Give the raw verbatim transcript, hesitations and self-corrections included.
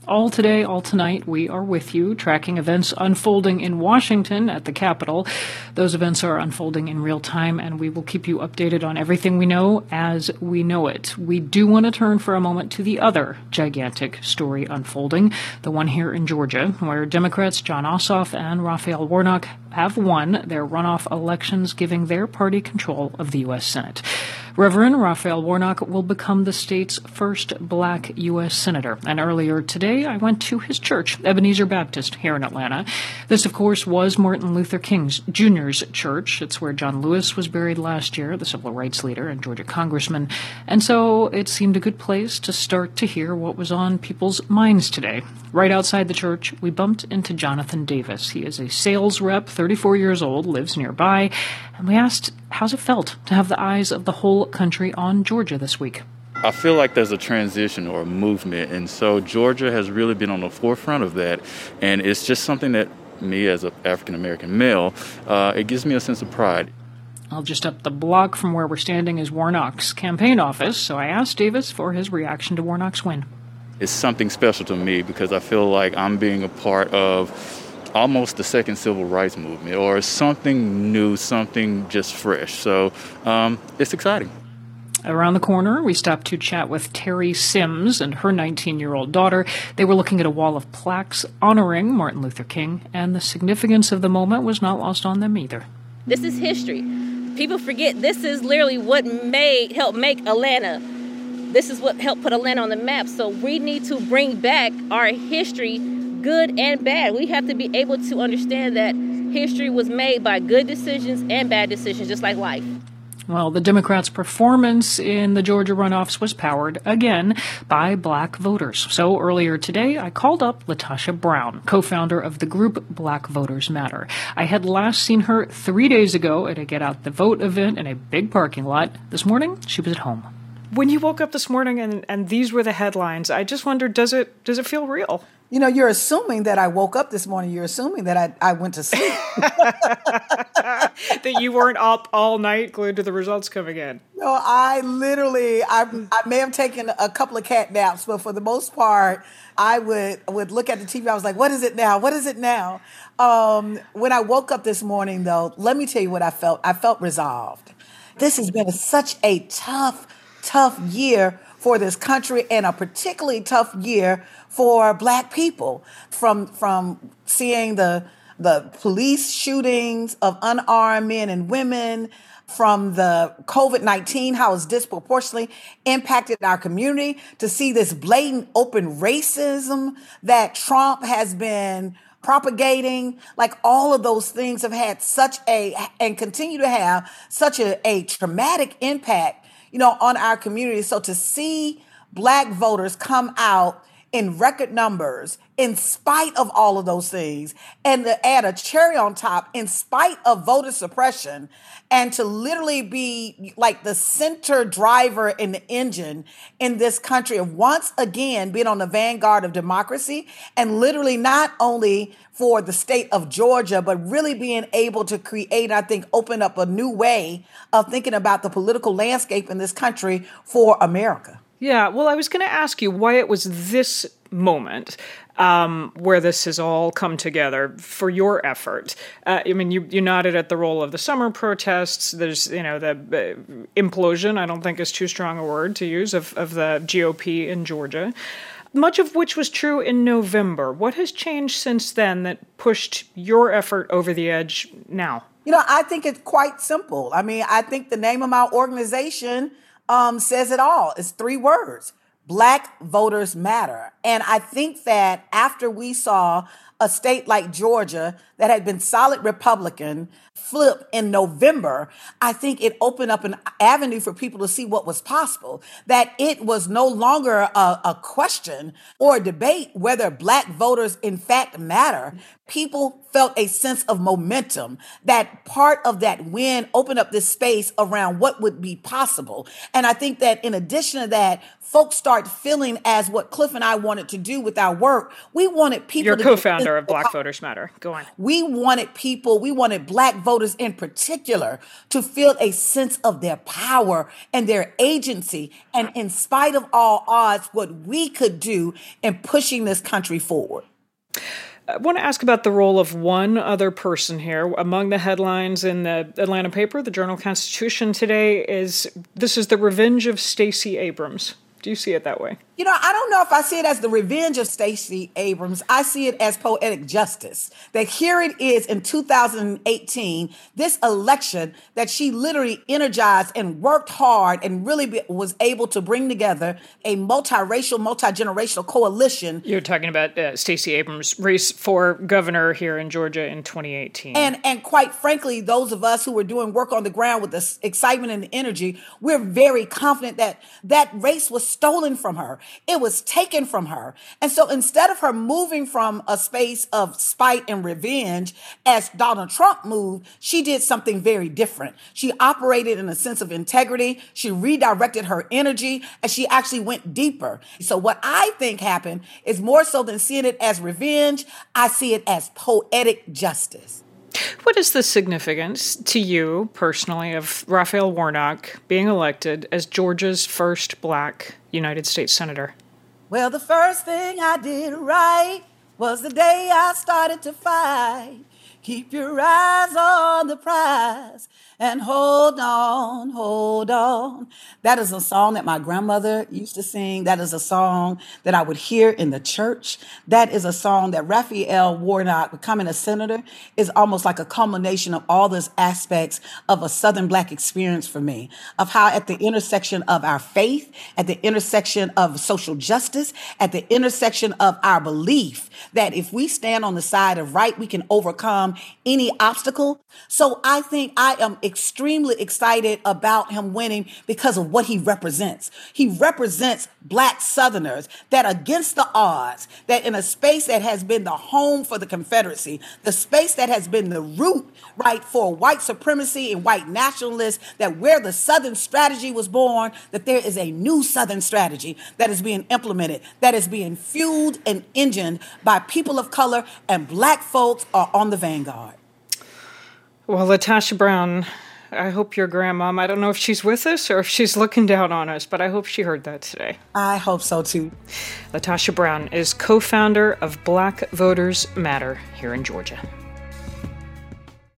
All today, all tonight, we are with you, tracking events unfolding in Washington at the Capitol. Those events are unfolding in real time, and we will keep you updated on everything we know as we know it. We do want to turn for a moment to the other gigantic story unfolding, the one here in Georgia, where Democrats Jon Ossoff and Raphael Warnock have won their runoff elections, giving their party control of the U S. Senate. Reverend Raphael Warnock will become the state's first black U S senator. And earlier today, I went to his church, Ebenezer Baptist, here in Atlanta. This, of course, was Martin Luther King Junior's church. It's where John Lewis was buried last year, the civil rights leader and Georgia congressman. And so it seemed a good place to start to hear what was on people's minds today. Right outside the church, we bumped into Jonathan Davis. He is a sales rep, thirty-four years old, lives nearby, and we asked how's it felt to have the eyes of the whole country on Georgia this week. I feel like there's a transition or a movement, and so Georgia has really been on the forefront of that, and it's just something that me as an African-American male, uh, it gives me a sense of pride. Well, just up the block from where we're standing is Warnock's campaign office, so I asked Davis for his reaction to Warnock's win. It's something special to me because I feel like I'm being a part of almost the second civil rights movement, or something new, something just fresh. So um, it's exciting. Around the corner, we stopped to chat with Terry Sims and her nineteen-year-old daughter. They were looking at a wall of plaques honoring Martin Luther King, and the significance of the moment was not lost on them either. This is history. People forget this is literally what made helped make Atlanta. This is what helped put Atlanta on the map. So we need to bring back our history, good and bad. We have to be able to understand that history was made by good decisions and bad decisions, just like life. Well, the Democrats' performance in the Georgia runoffs was powered, again, by black voters. So earlier today, I called up LaTosha Brown, co-founder of the group Black Voters Matter. I had last seen her three days ago at a Get Out the Vote event in a big parking lot. This morning, she was at home. When you woke up this morning and, and these were the headlines, I just wondered, does it does it feel real? You know, you're assuming that I woke up this morning. You're assuming that I, I went to sleep. That you weren't up all night glued to the results coming in. No, I literally, I, I may have taken a couple of cat naps, but for the most part, I would would look at the T V. I was like, what is it now? What is it now? Um, when I woke up this morning, though, let me tell you what I felt. I felt resolved. This has been a, such a tough, tough year for this country, and a particularly tough year for Black people. From from seeing the the police shootings of unarmed men and women, from the COVID nineteen, how it's disproportionately impacted our community, to see this blatant open racism that Trump has been propagating. Like, all of those things have had such a, and continue to have such a, a traumatic impact, you know, on our community. So to see Black voters come out in record numbers, in spite of all of those things, and to add a cherry on top, in spite of voter suppression, and to literally be like the center driver and the engine in this country of once again being on the vanguard of democracy, and literally not only for the state of Georgia, but really being able to create, I think, open up a new way of thinking about the political landscape in this country for America. Yeah, well, I was going to ask you why it was this moment um, where this has all come together for your effort. Uh, I mean, you, you nodded at the role of the summer protests. There's, you know, the uh, implosion, I don't think is too strong a word to use, of, of the G O P in Georgia, much of which was true in November. What has changed since then that pushed your effort over the edge now? You know, I think it's quite simple. I mean, I think the name of my organization Um, says it all. It's three words: Black Voters Matter. And I think that after we saw a state like Georgia that had been solid Republican flip in November, I think it opened up an avenue for people to see what was possible, that it was no longer a, a question or a debate whether Black voters in fact matter. People felt a sense of momentum, that part of that win opened up this space around what would be possible. And I think that in addition to that, folks start feeling, as what Cliff and I wanted wanted to do with our work, we wanted people You're to co-founder of Black Voters Matter. Go on. We wanted people, we wanted Black voters in particular to feel a sense of their power and their agency, and in spite of all odds, what we could do in pushing this country forward. I want to ask about the role of one other person here. Among the headlines in the Atlanta paper, the Journal-Constitution today, is this is the revenge of Stacey Abrams. Do you see it that way? You know, I don't know if I see it as the revenge of Stacey Abrams. I see it as poetic justice. That here it is in two thousand eighteen, this election that she literally energized and worked hard and really be, was able to bring together a multiracial, multi-generational coalition. You're talking about uh, Stacey Abrams' race for governor here in Georgia in twenty eighteen. And and quite frankly, those of us who were doing work on the ground with the excitement and the energy, we're very confident that that race was stolen from her. It was taken from her. And so instead of her moving from a space of spite and revenge, as Donald Trump moved, she did something very different. She operated in a sense of integrity. She redirected her energy, and she actually went deeper. So what I think happened is more so than seeing it as revenge, I see it as poetic justice. What is the significance to you personally of Raphael Warnock being elected as Georgia's first Black United States Senator? Well, the first thing I did right was the day I started to fight. Keep your eyes on the prize and hold on, hold on. That is a song that my grandmother used to sing. That is a song that I would hear in the church. That is a song that Raphael Warnock, becoming a senator, is almost like a culmination of all those aspects of a Southern Black experience for me, of how at the intersection of our faith, at the intersection of social justice, at the intersection of our belief that if we stand on the side of right, we can overcome any obstacle. So I think I am extremely excited about him winning because of what he represents. He represents Black Southerners that against the odds, that in a space that has been the home for the Confederacy, the space that has been the root, right, for white supremacy and white nationalists, that where the Southern strategy was born, that there is a new Southern strategy that is being implemented, that is being fueled and engined by people of color, and Black folks are on the vanguard. Well, LaTosha Brown, I hope your grandmom, I don't know if she's with us or if she's looking down on us, but I hope she heard that today. I hope so, too. LaTosha Brown is co-founder of Black Voters Matter here in Georgia.